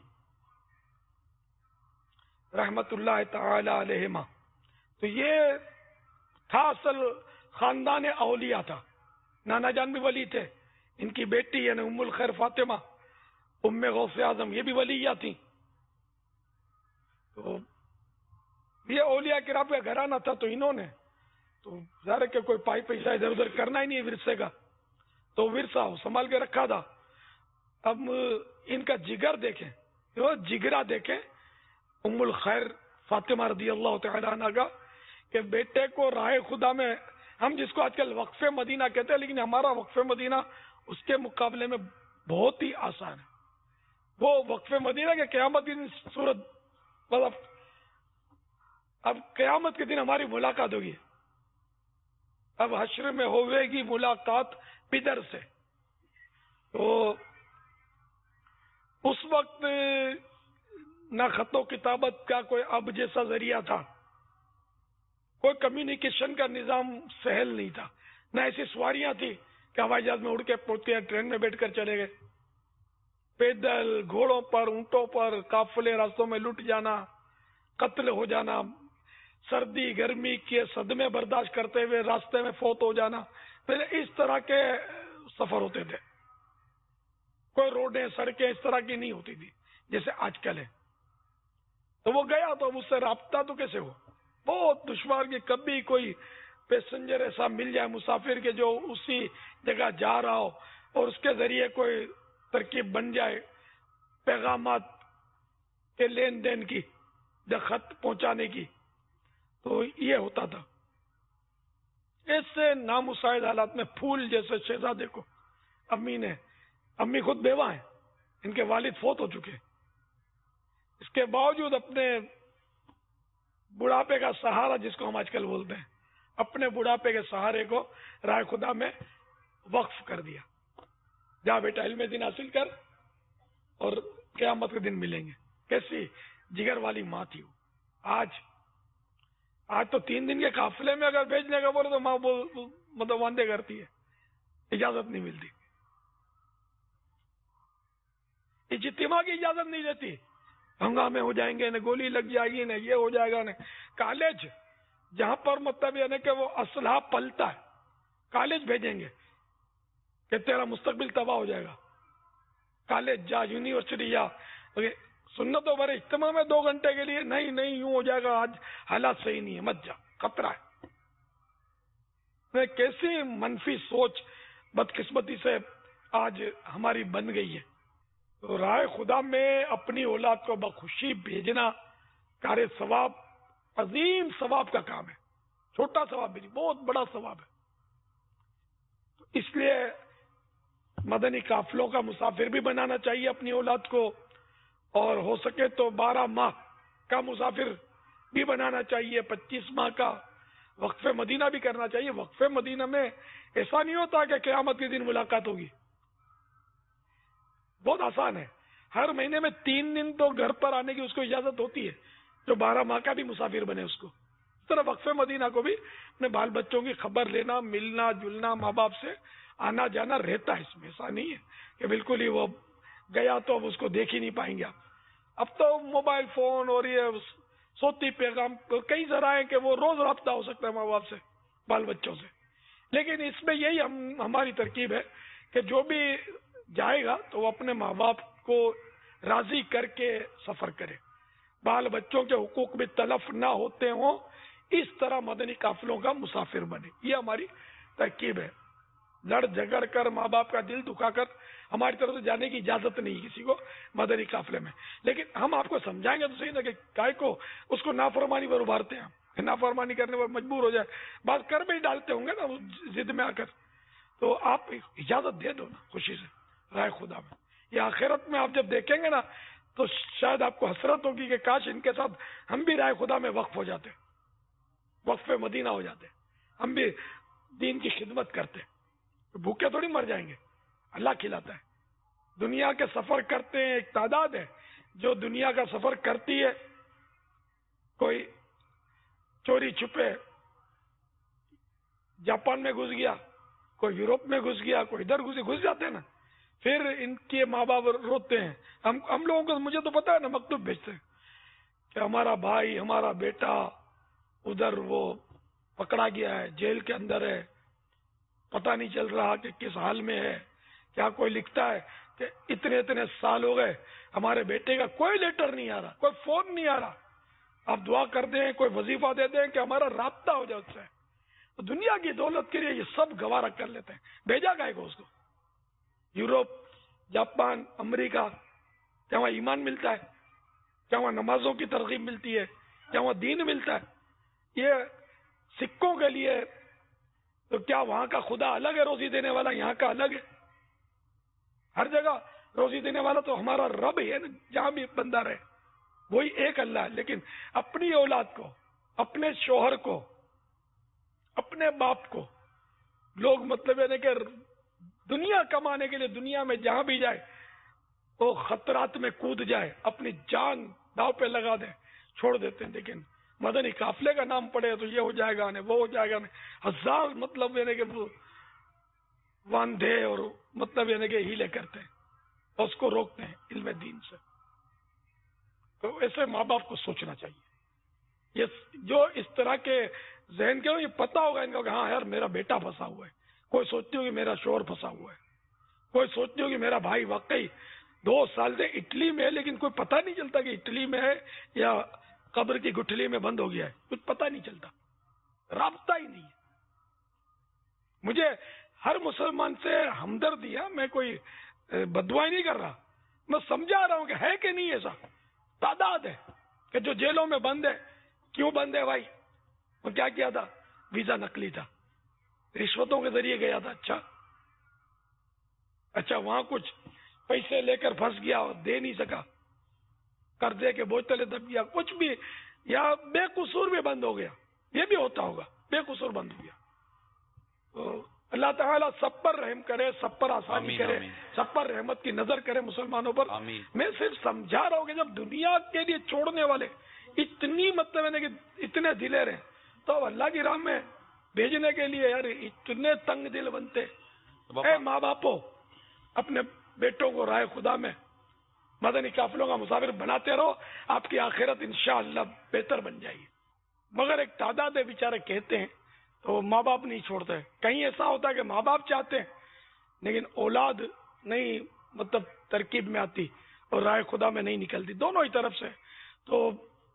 [SPEAKER 2] رحمت اللہ تعالی علیہما. تو یہ تھا اصل خاندان اولیاء تھا، نانا جان بھی ولی تھے، ان کی بیٹی یعنی ام الخیر فاطمہ ام غوث اعظم یہ بھی ولیہ تھی. تو یہ اولیاء کرام کا گھرانہ تھا، تو انہوں نے تو ظاہر کہ کوئی پائی پیسہ ادھر ادھر کرنا ہی نہیں ہے ورثے کا، تو ورثہ سنبھال کے رکھا تھا. اب ان کا جگر دیکھیں، جگرا دیکھیں ام الخیر فاطمہ رضی اللہ تعالی عنہ کا، کہ بیٹے کو راہ خدا میں، ہم جس کو آج کل وقف مدینہ کہتے ہیں، لیکن ہمارا وقف مدینہ اس کے مقابلے میں بہت ہی آسان ہے. وہ وقف مدینہ کے قیامت کی صورت، مطلب اب قیامت کے دن ہماری ملاقات ہوگی، اب حشر میں ہوئے گی ملاقات پدر سے. تو اس وقت نہ خط و کتابت کا کوئی اب جیسا ذریعہ تھا، کوئی کمیونیکیشن کا نظام سہل نہیں تھا، نہ ایسی سواریاں تھی کہ ہوائی جہاز میں اڑ کے پہنچتے ہیں، ٹرین میں بیٹھ کر چلے گئے. پیدل، گھوڑوں پر، اونٹوں پر، قافلے راستوں میں لٹ جانا، قتل ہو جانا، سردی گرمی کے صدمے برداشت کرتے ہوئے راستے میں فوت ہو جانا، پھر اس طرح کے سفر ہوتے تھے. کوئی روڈیں سڑکیں اس طرح کی نہیں ہوتی تھی جیسے آج کل ہے. تو وہ گیا تو اس سے رابطہ تو کیسے ہو، بہت دشوار کی. کبھی کوئی پیسنجر ایسا مل جائے مسافر کے جو اسی جگہ جا رہا ہو اور اس کے ذریعے کوئی ترکیب بن جائے پیغامات کے لین دین کی یا خط پہنچانے کی، تو یہ ہوتا تھا. ایسے نامساعد حالات میں پھول جیسے شہزادے کو امی نے، امی خود بیوہ ہیں، ان کے والد فوت ہو چکے، اس کے باوجود اپنے بڑھاپے کا سہارا جس کو ہم آج کل بولتے ہیں، اپنے بڑھاپے کے سہارے کو راہ خدا میں وقف کر دیا. جا بیٹا علم دین حاصل کر، اور قیامت کے دن ملیں گے. کیسی جگر والی ماں تھی وہ. آج آج تو تین دن کے قافلے میں اگر بھیجنے کا بولے تو ماں مطلب واندے کرتی ہے, اجازت نہیں ملتی, اجتماع کی اجازت نہیں دیتی. ہنگامے ہو جائیں گے, نہ گولی لگ جائے گی, نہ یہ ہو جائے گا. نہ کالج جہاں پر مطلب یعنی کہ وہ اسلحہ پلتا ہے, کالج بھیجیں گے کہ تیرا مستقبل تباہ ہو جائے گا. کالج جا, یونیورسٹی جا, سنتوں پر اجتماع میں دو گھنٹے کے لیے نہیں نہیں یوں ہو جائے گا, آج حالات صحیح نہیں ہے, مت جا, خطرہ ہے. کیسی منفی سوچ بدقسمتی سے آج ہماری بن گئی ہے. تو رائے خدا میں اپنی اولاد کو بخوشی بھیجنا کار ثواب, عظیم ثواب کا کام ہے. چھوٹا ثواب بھی نہیں, بہت بڑا ثواب ہے. تو اس لیے مدنی قافلوں کا مسافر بھی بنانا چاہیے اپنی اولاد کو, اور ہو سکے تو بارہ ماہ کا مسافر بھی بنانا چاہیے, پچیس ماہ کا وقف مدینہ بھی کرنا چاہیے. وقف مدینہ میں ایسا نہیں ہوتا کہ قیامت کے دن ملاقات ہوگی, بہت آسان ہے. ہر مہینے میں تین دن تو گھر پر آنے کی اس کو اجازت ہوتی ہے, جو بارہ ماہ کا بھی مسافر بنے اس کو. اس طرح وقف مدینہ کو بھی اپنے بال بچوں کی خبر لینا, ملنا جلنا, ماں باپ سے آنا جانا رہتا ہے. اس میں ایسا نہیں ہے کہ بالکل ہی وہ گیا تو اب اس کو دیکھ ہی نہیں پائیں گے. اب تو موبائل فون اور یہ صوتی پیغام کئی ذرائع کہ وہ روز رابطہ ہو سکتا ہے ماں باپ سے, بال بچوں سے. لیکن اس میں یہی ہم ہماری ترکیب ہے کہ جو بھی جائے گا تو وہ اپنے ماں باپ کو راضی کر کے سفر کرے, بال بچوں کے حقوق بھی تلف نہ ہوتے ہوں, اس طرح مدنی قافلوں کا مسافر بنے. یہ ہماری ترکیب ہے. لڑ جھگڑ کر ماں باپ کا دل دکھا کر ہماری طرف سے جانے کی اجازت نہیں کسی کو مدنی قافلے میں. لیکن ہم آپ کو سمجھائیں گے تو صحیح نا کہ کائے کو اس کو نافرمانی پر ابھارتے ہیں, ہم نافرمانی کرنے پر مجبور ہو جائے, بات کر بھی ڈالتے ہوں گے نا ضد میں آ کر, تو آپ اجازت دے دو نا خوشی سے رائے خدا میں. یہ آخرت میں آپ جب دیکھیں گے نا تو شاید آپ کو حسرت ہوگی کہ کاش ان کے ساتھ ہم بھی رائے خدا میں وقف ہو جاتے, وقف مدینہ ہو جاتے, ہم بھی دین کی خدمت کرتے. بھوکے تھوڑی مر جائیں گے, اللہ کھلاتا ہے. دنیا کے سفر کرتے ہیں, ایک تعداد ہے جو دنیا کا سفر کرتی ہے. کوئی چوری چھپے جاپان میں گھس گیا, کوئی یورپ میں گھس گیا, کوئی ادھر گھس گھس جاتے ہیں نا. پھر ان کے ماں باپ روتے ہیں. ہم ہم لوگوں کو مجھے تو پتا ہے نا, مکتوب بھیجتے ہیں کہ ہمارا بھائی ہمارا بیٹا ادھر وہ پکڑا گیا ہے, جیل کے اندر ہے, پتہ نہیں چل رہا کہ کس حال میں ہے. کیا کوئی لکھتا ہے کہ اتنے اتنے سال ہو گئے ہمارے بیٹے کا کوئی لیٹر نہیں آ رہا, کوئی فون نہیں آ رہا. آپ دعا کر دیں, کوئی وظیفہ دے دیں کہ ہمارا رابطہ ہو جائے اس سے. تو دنیا کی دولت کے لیے یہ سب گوارا کر لیتے ہیں. بھیجا گائے کو اس کو یوروپ, جاپان, امریکہ. کیا وہاں ایمان ملتا ہے؟ کیا وہاں نمازوں کی ترغیب ملتی ہے؟ کیا وہاں دین ملتا ہے؟ یہ سکوں کے لیے. تو کیا وہاں کا خدا الگ ہے روزی دینے والا, یہاں کا الگ ہے؟ ہر جگہ روزی دینے والا تو ہمارا رب ہی ہے نا, جہاں بھی بندہ رہے وہی ایک اللہ ہے. لیکن اپنی اولاد کو, اپنے شوہر کو, اپنے باپ کو لوگ مطلب ہے کہ دنیا کمانے کے لیے دنیا میں جہاں بھی جائے وہ خطرات میں کود جائے, اپنی جان داؤ پہ لگا دیں, چھوڑ دیتے ہیں. لیکن مدنی قافلے کا نام پڑے تو یہ ہو جائے گا نہیں, وہ ہو جائے گا نہیں. ہزار مطلب یعنی کہ واندھے اور مطلب یعنی کہ ہیلے کرتے ہیں اور اس کو روکتے ہیں علم دین سے. تو ایسے ماں باپ کو سوچنا چاہیے. یہ جو اس طرح کے ذہن کے ہو, یہ پتا ہوگا ان کو کہ ہاں یار میرا بیٹا پھنسا ہوا ہے, کوئی سوچتی ہوگی میرا شوہر پھنسا ہوا ہے, کوئی سوچتی ہوگی میرا بھائی واقعی دو سال سے اٹلی میں ہے لیکن کوئی پتہ نہیں چلتا کہ اٹلی میں ہے یا قبر کی گٹھلی میں بند ہو گیا ہے, کچھ پتہ نہیں چلتا, رابطہ ہی نہیں ہے. مجھے ہر مسلمان سے ہمدردی ہے, میں کوئی بددعائی نہیں کر رہا, میں سمجھا رہا ہوں کہ ہے کہ نہیں. ایسا تعداد ہے کہ جو جیلوں میں بند ہے. کیوں بند ہے بھائی؟ وہ کیا کیا تھا؟ ویزا نقلی تھا, رشوتوں کے ذریعے گیا تھا. اچھا اچھا وہاں کچھ پیسے لے کر پھنس گیا اور دے نہیں سکا, قرضے کے بوجھ تلے دب گیا, کچھ بھی, یا بے قصور بھی بند ہو گیا. یہ بھی ہوتا ہوگا, بے قصور بند ہو گیا. تو اللہ تعالیٰ سب پر رحم کرے, سب پر آسانی
[SPEAKER 9] آمین
[SPEAKER 2] کرے,
[SPEAKER 9] آمین
[SPEAKER 2] سب پر رحمت کی نظر کرے مسلمانوں پر.
[SPEAKER 9] آمین.
[SPEAKER 2] میں صرف سمجھا رہا ہوں کہ جب دنیا کے لیے چھوڑنے والے اتنی مطلب ہے کہ اتنے دلیر ہیں, تو اللہ کی راہ میں بھیجنے کے لیے یار اتنے تنگ دل بنتے. اے ماں باپو, اپنے بیٹوں کو راہ خدا میں مدنی قافلوں کا مسافر بناتے رہو, آپ کی آخرت انشاءاللہ بہتر بن جائے گی. مگر ایک تعداد ہے بیچارے کہتے ہیں تو ماں باپ نہیں چھوڑتے. کہیں ایسا ہوتا ہے کہ ماں باپ چاہتے ہیں لیکن اولاد نہیں مطلب ترکیب میں آتی اور راہ خدا میں نہیں نکلتی, دونوں ہی طرف سے. تو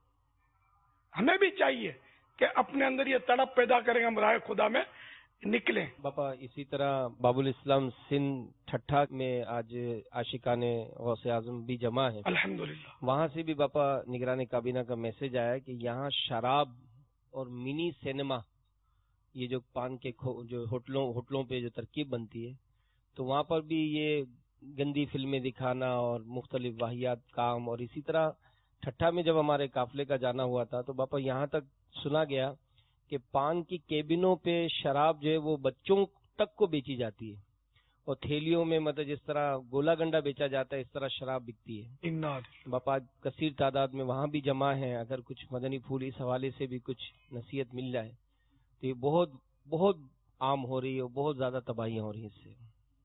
[SPEAKER 2] ہمیں بھی چاہیے کہ اپنے اندر یہ تڑپ پیدا کریں ہم راہ خدا میں نکلیں.
[SPEAKER 10] باپا اسی طرح باب الاسلام سندھ ٹھٹھا میں آج عاشقان غوث اعظم بھی جمع ہیں
[SPEAKER 2] الحمدللہ.
[SPEAKER 10] وہاں سے بھی باپا نگران کابینہ کا میسج آیا کہ یہاں شراب اور منی سینما, یہ جو پان کے جو ہوٹلوں ہوٹلوں پہ جو ترکیب بنتی ہے, تو وہاں پر بھی یہ گندی فلمیں دکھانا اور مختلف واحیات کام. اور اسی طرح ٹھٹھا میں جب ہمارے قافلے کا جانا ہوا تھا تو باپا یہاں تک سنا گیا کہ پان کی کیبنوں پہ شراب جو ہے وہ بچوں تک کو بیچی جاتی ہے, اور تھیلیوں میں مطلب جس طرح گولا گنڈا بیچا جاتا ہے اس طرح شراب بکتی ہے. باپا کثیر تعداد میں وہاں بھی جمع ہیں, اگر کچھ مدنی پھول اس حوالے سے بھی کچھ نصیحت مل جائے تو یہ بہت بہت عام ہو رہی ہے اور بہت زیادہ تباہیاں ہو رہی ہیں اس سے.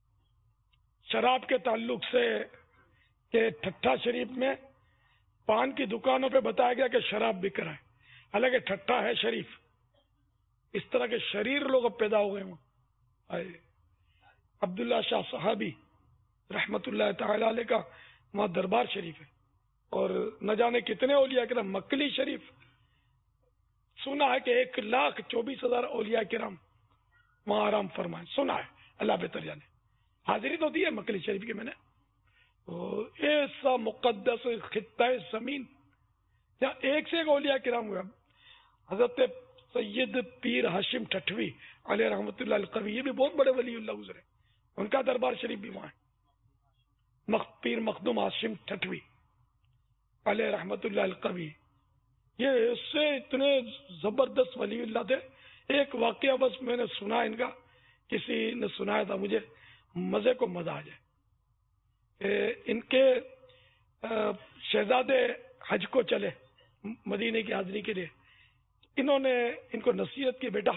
[SPEAKER 2] شراب کے تعلق سے کہ ٹھٹھا شریف میں پان کی دکانوں پہ بتایا گیا کہ شراب بک رہا ہے, حالانکہ ٹھٹھا ہے شریف. اس طرح کے شریر لوگ اب پیدا ہو گئے ہوں. عبداللہ شاہ صحابی رحمت اللہ تعالی علیہ کا وہاں دربار شریف ہے, اور نہ جانے کتنے اولیاء کرام. مکلی شریف سنا ہے کہ ایک لاکھ چوبیس ہزار اولیاء کرام وہاں آرام فرمائے, سنا ہے, اللہ بہتر جانے. حاضری تو دی ہے مکلی شریف کی میں نے. ایسا مقدس خطہ زمین جہاں ایک سے ایک اولیاء کرام ہوئے. حضرت سید پیر ہاشم ٹھٹوی علیہ رحمۃ اللہ القوی, یہ بھی بہت بڑے ولی اللہ گزرے, ان کا دربار شریف بھی وہاں ہے. پیر مخدوم ہاشم ٹھٹوی علیہ رحمۃ اللہ القوی, یہ اس سے اتنے زبردست ولی اللہ تھے. ایک واقعہ بس میں نے سنا ان کا, کسی نے سنایا تھا مجھے, مزے کو مزہ آ جائے. ان کے شہزادے حج کو چلے مدینے کی حاضری کے لیے. انہوں نے ان کو نصیحت کی, بیٹا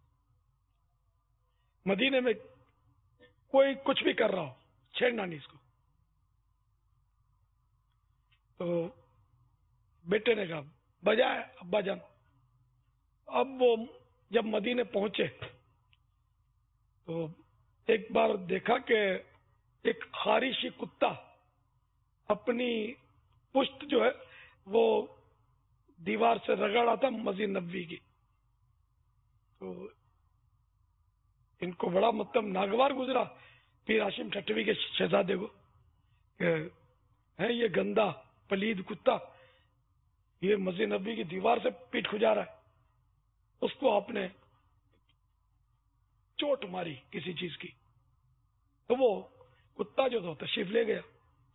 [SPEAKER 2] مدینے میں کوئی کچھ بھی کر رہا ہو چھیڑنا نہیں اس کو. تو بیٹے نے کہا بجائے ابا جان. اب وہ جب مدینے پہنچے تو ایک بار دیکھا کہ ایک خارشی کتا اپنی پشت جو ہے وہ دیوار سے رگڑا تھا مسجد نبوی کی. تو ان کو بڑا مطلب ناگوار گزرا پیر ہاشم ٹھٹوی کے شہزادے کو کہ ہے یہ گندا پلید کتا, یہ مسجد نبوی کی دیوار سے پیٹ کھجا رہا ہے. اس کو آپ نے چوٹ ماری کسی چیز کی, تو وہ کتا جو تھا تشریف لے گیا.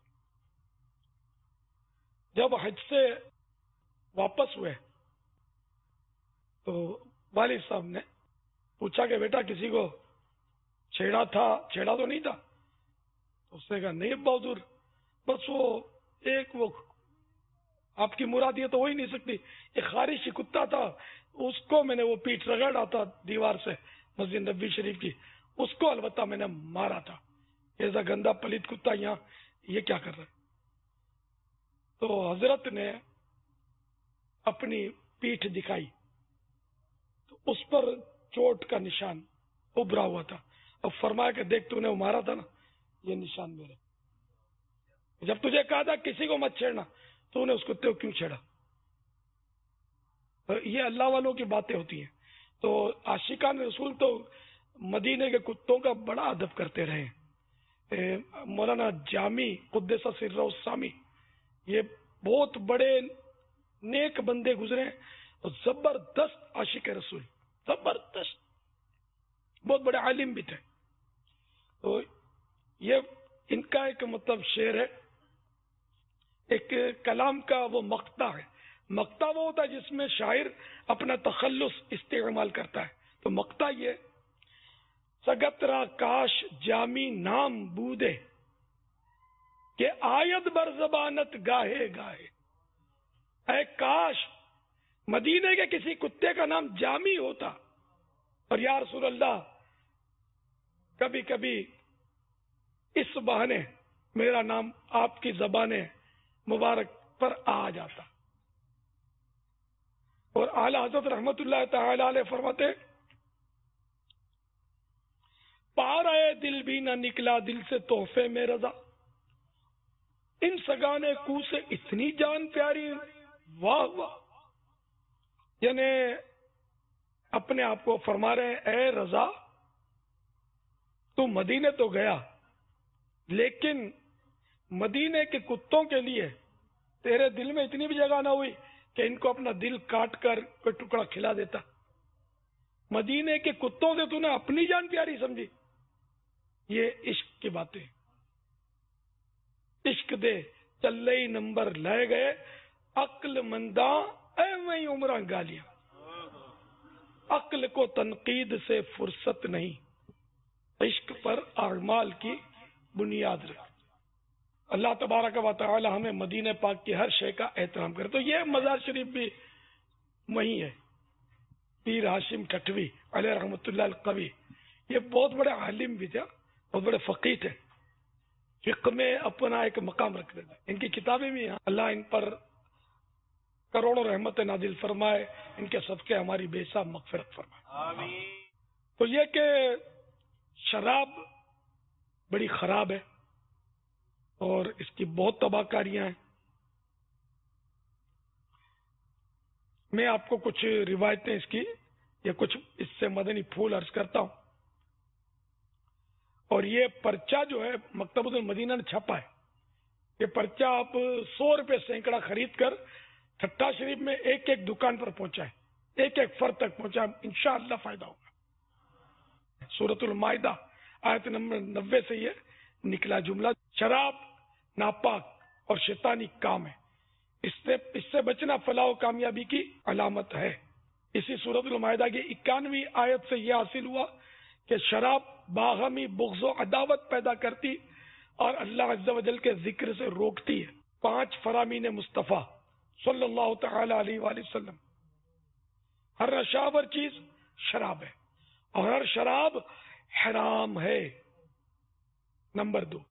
[SPEAKER 2] جب حج سے واپس ہوئے تو والد صاحب نے پوچھا کہ بیٹا کسی کو چھیڑا تھا, چھیڑا تو نہیں تھا؟ تو اس نے کہا نہیں ابا حضور, بس وہ ایک وہ آپ کی مراد یہ تو ہو ہی نہیں سکتی, ایک خارشی کتا تھا, اس کو میں نے وہ پیٹ رگڑا تھا دیوار سے مسجد نبوی شریف کی, اس کو البتہ میں نے مارا تھا. ایسا گندا پلیت کتا یہاں یہ کیا کر رہا ہے؟ تو حضرت نے اپنی پیٹھ دکھائی تو اس پر چوٹ کا نشان ابھرا ہوا تھا, اور فرمایا کہ دیکھ تو نے وہ مارا تھا نا, یہ نشان میرے. جب تجھے کہا تھا کسی کو مت چھیڑنا تو نے اس کتے کو کیوں چھیڑا؟ یہ اللہ والوں کی باتیں ہوتی ہیں. تو عاشقان رسول تو مدینے کے کتوں کا بڑا ادب کرتے رہے. مولانا جامی قدس سرہ السامی یہ بہت بڑے نیک بندے گزرے, زبردست عاشق رسول, زبردست, بہت بڑے عالم بھی تھے. تو یہ ان کا ایک مطلب شعر ہے, ایک کلام کا وہ مقطع ہے. مقطع وہ ہوتا ہے جس میں شاعر اپنا تخلص استعمال کرتا ہے. تو مقطع یہ سگت را کاش جامی نام بودے کہ آیت بر زبانت گاہے گاہے. اے کاش مدینے کے کسی کتے کا نام جامی ہوتا. اور یا رسول اللہ کبھی کبھی اس بہانے میرا نام آپ کی زبان مبارک پر آ جاتا. اور اعلی حضرت رحمت اللہ تعالی علیہ فرماتے پار آئے دل بھی نہ نکلا دل سے تحفے میں رضا. ان سگانے کو سے اتنی جان پیاری. واہ واہ. یعنی اپنے آپ کو فرما رہے ہیں اے رضا تو مدینے تو گیا لیکن مدینے کے کتوں کے لیے تیرے دل میں اتنی بھی جگہ نہ ہوئی کہ ان کو اپنا دل کاٹ کر کوئی ٹکڑا کھلا دیتا. مدینے کے کتوں سے تو نے اپنی جان پیاری سمجھی. یہ عشق کی باتیں. عشق دے چلئی نمبر لے گئے عقل منداں اے میں عمرہ گالیاں. عقل کو تنقید سے فرصت نہیں. عشق پر اعمال کی بنیاد رکھ. اللہ تبارک و تعالی ہمیں مدینہ پاک کی ہر شے کا احترام کرے. تو یہ مزار شریف بھی وہی ہے. پیر ہاشم کٹوی علیہ رحمۃ اللہ القوی یہ بہت بڑے عالم بھی تھے, بہت بڑے فقیہ تھے. فقہ میں اپنا ایک مقام رکھتے تھے. ان کی کتابیں بھی ہیں. اللہ ان پر کروڑوں رحمت نازل فرمائے, ان کے صدقے ہماری بے حساب مغفرت فرمائے. آمین. تو یہ کہ شراب بڑی خراب ہے اور اس کی بہت تباہ کاریاں ہیں. میں آپ کو کچھ روایتیں اس کی یا کچھ اس سے مدنی پھول عرض کرتا ہوں. اور یہ پرچہ جو ہے مکتبۃ المدینہ نے چھاپا ہے. یہ پرچہ آپ سو روپے سینکڑا خرید کر ٹھٹا شریف میں ایک ایک دکان پر پہنچائے, ایک ایک فرد تک پہنچائے, انشاءاللہ فائدہ ہوگا. سورۃ المائدہ آیت نمبر نوے سے یہ نکلا جملہ. شراب ناپاک اور شیطانی کام ہے, اس سے اس سے بچنا فلاح و کامیابی کی علامت ہے. اسی سورۃ المائدہ کی اکانویں آیت سے یہ حاصل ہوا کہ شراب باہمی بغض و عداوت پیدا کرتی اور اللہ عز و جل کے ذکر سے روکتی ہے. پانچ فرامین مصطفیٰ صلی اللہ تعالی علیہ وآلہ وسلم. ہر نشاور چیز شراب ہے اور ہر شراب حرام ہے. نمبر دو,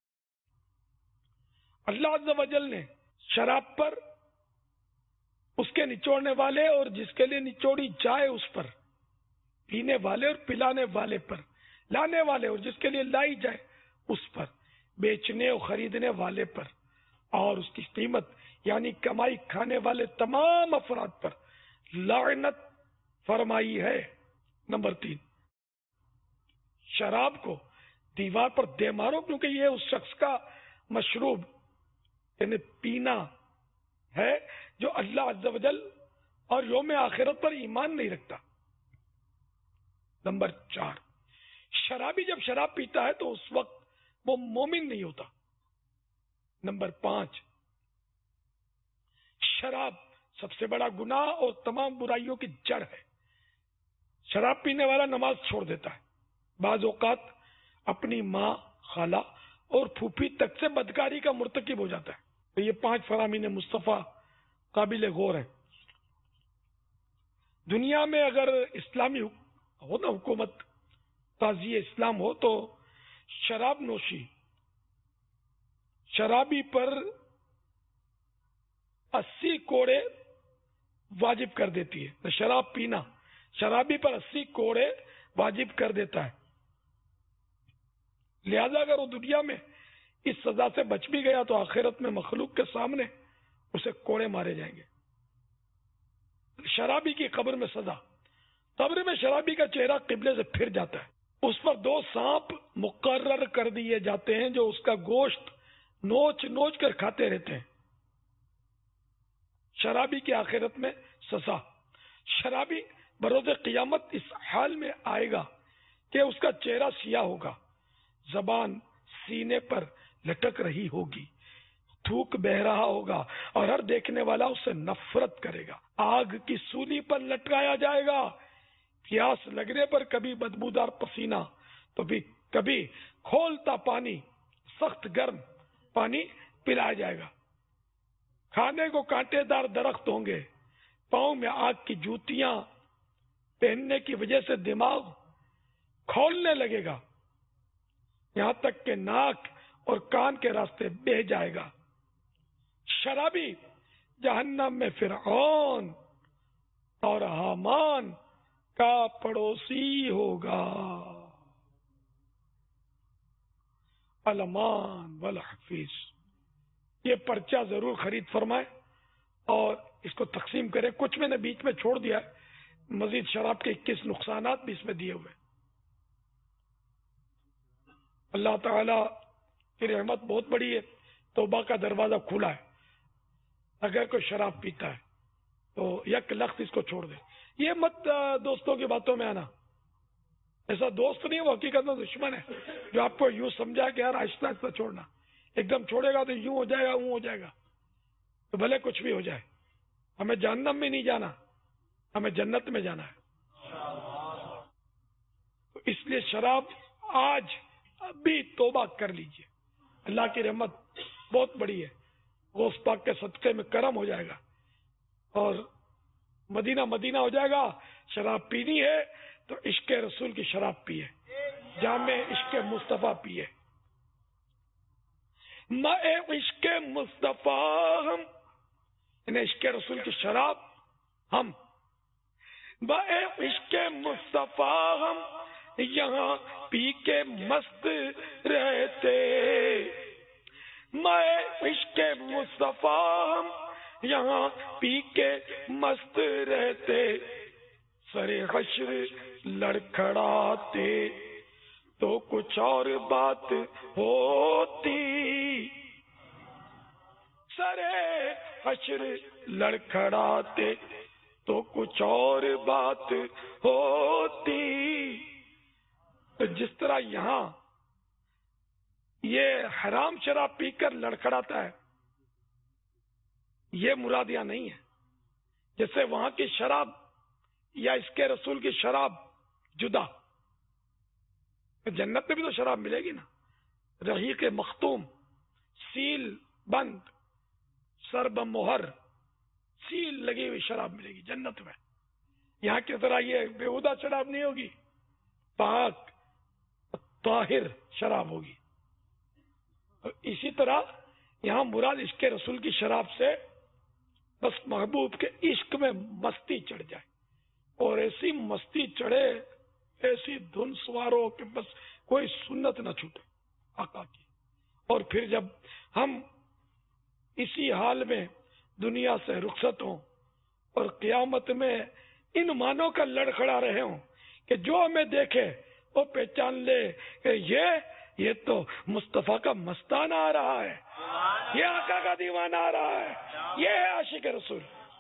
[SPEAKER 2] اللہ عز و جل نے شراب پر, اس کے نچوڑنے والے اور جس کے لیے نچوڑی جائے اس پر, پینے والے اور پلانے والے پر, لانے والے اور جس کے لیے لائی جائے اس پر, بیچنے اور خریدنے والے پر اور اس کی قیمت یعنی کمائی کھانے والے تمام افراد پر لعنت فرمائی ہے. نمبر تین, شراب کو دیوار پر دے مارو کیونکہ یہ اس شخص کا مشروب یعنی پینا ہے جو اللہ عز و جل اور یوم آخرت پر ایمان نہیں رکھتا. نمبر چار, شرابی جب شراب پیتا ہے تو اس وقت وہ مومن نہیں ہوتا. نمبر پانچ, شراب سب سے بڑا گناہ اور تمام برائیوں کی جڑ ہے. شراب پینے والا نماز چھوڑ دیتا ہے, بعض اوقات اپنی ماں, خالہ اور پھوپھی تک سے بدکاری کا مرتکب ہو جاتا ہے. تو یہ پانچ فرامین مصطفیٰ قابل غور ہے. دنیا میں اگر اسلامی ہو نا حکومت, تازی اسلام ہو, تو شراب نوشی شرابی پر اسی کوڑے واجب کر دیتی ہے. شراب پینا شرابی پر اسی کوڑے واجب کر دیتا ہے. لہذا اگر وہ دنیا میں اس سزا سے بچ بھی گیا تو آخرت میں مخلوق کے سامنے اسے کوڑے مارے جائیں گے. شرابی کی قبر میں سزا, قبر میں شرابی کا چہرہ قبلے سے پھر جاتا ہے. اس پر دو سانپ مقرر کر دیے جاتے ہیں جو اس کا گوشت نوچ نوچ کر کھاتے رہتے ہیں. شرابی کی آخرت میں سزا. شرابی بروز قیامت اس حال میں آئے گا کہ اس کا چہرہ سیاہ ہوگا, زبان سینے پر لٹک رہی ہوگی, تھوک بہ رہا ہوگا اور ہر دیکھنے والا اسے نفرت کرے گا. آگ کی سولی پر لٹکایا جائے گا, پیاس لگنے پر کبھی بدبودار پسینہ تو بھی کبھی کھولتا پانی سخت گرم پانی پلایا جائے گا. کھانے کو کانٹے دار درخت ہوں گے, پاؤں میں آگ کی جوتیاں پہننے کی وجہ سے دماغ کھولنے لگے گا, یہاں تک کہ ناک اور کان کے راستے بہہ جائے گا. شرابی جہنم میں فرعون اور حامان کا پڑوسی ہوگا. الامان والحفیظ, یہ پرچہ ضرور خرید فرمائے اور اس کو تقسیم کرے. کچھ میں نے بیچ میں چھوڑ دیا ہے, مزید شراب کے اکیس نقصانات بھی اس میں دیے ہوئے. اللہ تعالی کی رحمت بہت بڑی ہے, توبہ کا دروازہ کھلا ہے. اگر کوئی شراب پیتا ہے تو یک لخت اس کو چھوڑ دے. یہ مت دوستوں کی باتوں میں آنا, ایسا دوست نہیں, وہ حقیقت میں دشمن ہے جو آپ کو یوں سمجھا کہ یار آہستہ آہستہ چھوڑنا. ایک دم چھوڑے گا تو یوں ہو جائے گا, اوں ہو جائے گا, تو بھلے کچھ بھی ہو جائے. ہمیں جہنم میں نہیں جانا, ہمیں جنت میں جانا ہے. تو اس لیے شراب آج ابھی توبہ کر لیجئے, اللہ کی رحمت بہت بڑی ہے. غوث پاک کے صدقے میں کرم ہو جائے گا اور مدینہ مدینہ ہو جائے گا. شراب پینی ہے تو عشق رسول کی شراب پیے, جامع عشق مصطفیٰ پیے. ماء عشق مصطفیٰ ہم, انہیں عشق رسول کی شراب ہم. ماء عشق مصطفیٰ ہم یہاں پی کے مست رہتے. ماء عشق مصطفیٰ ہم یہاں پی کے مست رہتے. سرے حشر لڑکھڑاتے تو کچھ اور بات ہوتی. سرے حشر لڑکھڑاتے تو کچھ اور بات ہوتی. تو جس طرح یہاں یہ حرام شراب پی کر لڑکھڑاتا ہے, یہ مراد یہاں نہیں ہے. جیسے وہاں کی شراب یا اس کے رسول کی شراب جدا, جنت میں بھی تو شراب ملے گی نا. رحیق مختوم, سیل بند, سرب مہر, سیل لگی ہوئی شراب ملے گی جنت میں. یہاں کی طرح یہ بےہودہ شراب نہیں ہوگی, پاک طاہر شراب ہوگی. اسی طرح یہاں مراد عشق رسول کی شراب سے بس محبوب کے عشق میں مستی چڑھ جائے, اور ایسی مستی چڑھے, ایسی دھن سوارو کہ بس کوئی سنت نہ چھوٹے آقا کی. اور پھر جب ہم اسی حال میں دنیا سے رخصت ہوں اور قیامت میں ان مانوں کا لڑکھڑا رہے ہوں کہ جو ہمیں دیکھے وہ پہچان لے کہ یہ یہ تو مصطفیٰ کا مستانہ آ رہا ہے, یہ آقا کا دیوانہ آ رہا ہے, یہ ہے عاشق رسول.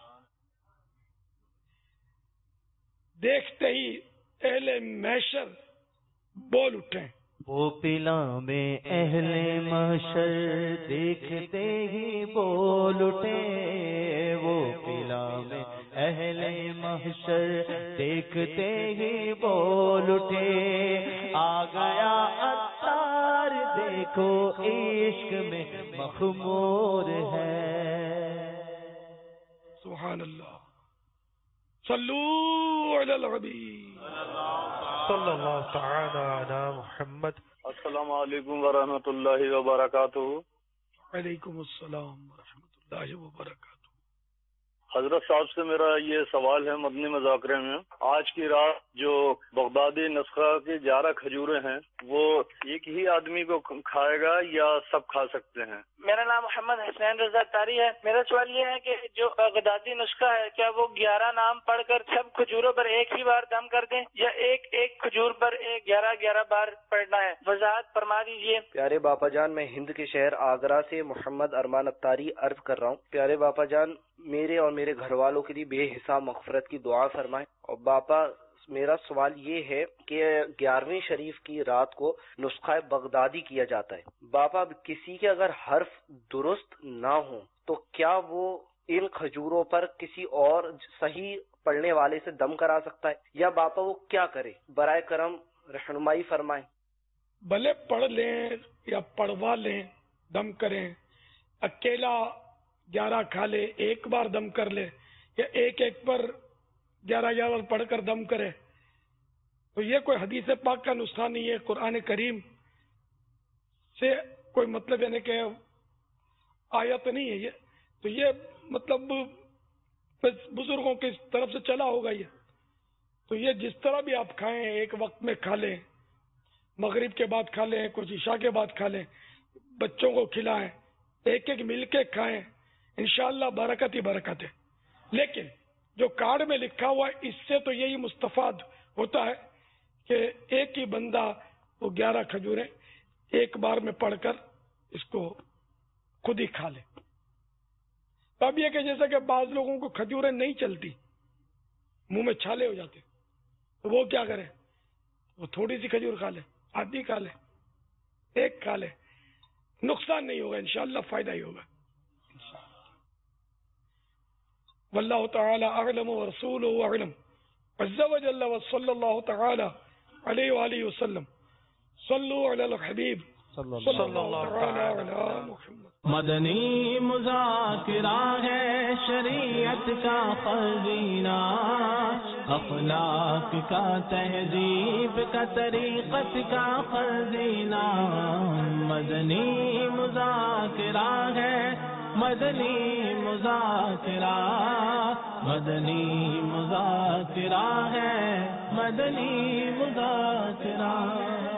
[SPEAKER 2] دیکھتے ہی اہل محشر بول اٹھے.
[SPEAKER 1] وہ پلا میں اہل محشر دیکھتے ہی بول اٹھے. وہ پلا میں اہل محشر دیکھتے ہی بول اٹھے. آ گیا عطار دیکھو عشق میں مخمور ہے.
[SPEAKER 2] سبحان اللہ. صلو علی الحبیب
[SPEAKER 4] صلی اللہ تعالی علی محمد.
[SPEAKER 11] السلام علیکم ورحمۃ اللہ وبرکاتہ.
[SPEAKER 2] وعلیکم السلام ورحمۃ اللہ وبرکاتہ.
[SPEAKER 11] حضرت صاحب سے میرا یہ سوال ہے مدنی مذاکرے میں. آج کی رات جو بغدادی نسخہ کی گیارہ کھجوریں ہیں وہ ایک ہی آدمی کو کھائے گا یا سب کھا سکتے ہیں؟
[SPEAKER 12] میرا نام محمد حسین رضا تاری ہے. میرا سوال یہ ہے کہ جو بغدادی نسخہ ہے کیا وہ گیارہ نام پڑھ کر سب کھجوروں پر ایک ہی بار دم کر دیں یا ایک ایک کھجور پر ایک گیارہ گیارہ بار پڑھنا ہے؟ وضاحت فرما دیجیے.
[SPEAKER 13] پیارے باپا جان, میں ہند کے شہر آگرہ سے محمد ارمان اتاری عرض کر رہا ہوں. پیارے باپا جان, میرے اور میرے گھر والوں کے لیے بے حساب مغفرت کی دعا فرمائیں. اور باپا میرا سوال یہ ہے کہ گیارہویں شریف کی رات کو نسخہ بغدادی کیا جاتا ہے. باپا کسی کے اگر حرف درست نہ ہوں تو کیا وہ ان کھجوروں پر کسی اور صحیح پڑھنے والے سے دم کرا سکتا ہے, یا باپا وہ کیا کرے؟ برائے کرم رہنمائی فرمائیں.
[SPEAKER 2] بھلے پڑھ لیں یا پڑھوا لیں، دم کریں، اکیلا گیارہ کھا لے، ایک بار دم کر لے، یا ایک ایک پر گیارہ گیارہ پڑھ کر دم کرے، تو یہ کوئی حدیث پاک کا نسخہ نہیں ہے، قرآن کریم سے کوئی مطلب یعنی کہ آیت نہیں ہے یہ، تو یہ مطلب بزرگوں کی طرف سے چلا ہوگا یہ. تو یہ جس طرح بھی آپ کھائیں، ایک وقت میں کھا لیں، مغرب کے بعد کھا لیں، کچھ عشاء کے بعد کھا لیں، بچوں کو کھلائیں، ایک ایک مل کے کھائیں، انشاءاللہ برکت ہی برکت ہے. لیکن جو کارڈ میں لکھا ہوا ہے اس سے تو یہی مستفاد ہوتا ہے کہ ایک ہی بندہ وہ گیارہ کھجوریں ایک بار میں پڑھ کر اس کو خود ہی کھا لے. اب یہ کہ جیسا کہ بعض لوگوں کو کھجوریں نہیں چلتی، منہ میں چھالے ہو جاتے، تو وہ کیا کریں؟ وہ تھوڑی سی کھجور کھا لے، آدھی کھا لے، ایک کھا لے، نقصان نہیں ہوگا، انشاءاللہ فائدہ ہی ہوگا. واللہ تعالی اعلم ورسولہ اعلم عز وجل وصلی اللہ تعالی علیہ وآلہ وسلم. صلو علی الحبیب صلی اللہ تعالی علی محمد.
[SPEAKER 1] مدنی مذاکرہ ہے شریعت کا خزینہ، اخلاق کا تہذیب کا طریقت کا خزینہ. مدنی مذاکرہ ہے، مدنی مذاکرہ، مدنی مذاکرہ ہے، مدنی مذاکرہ.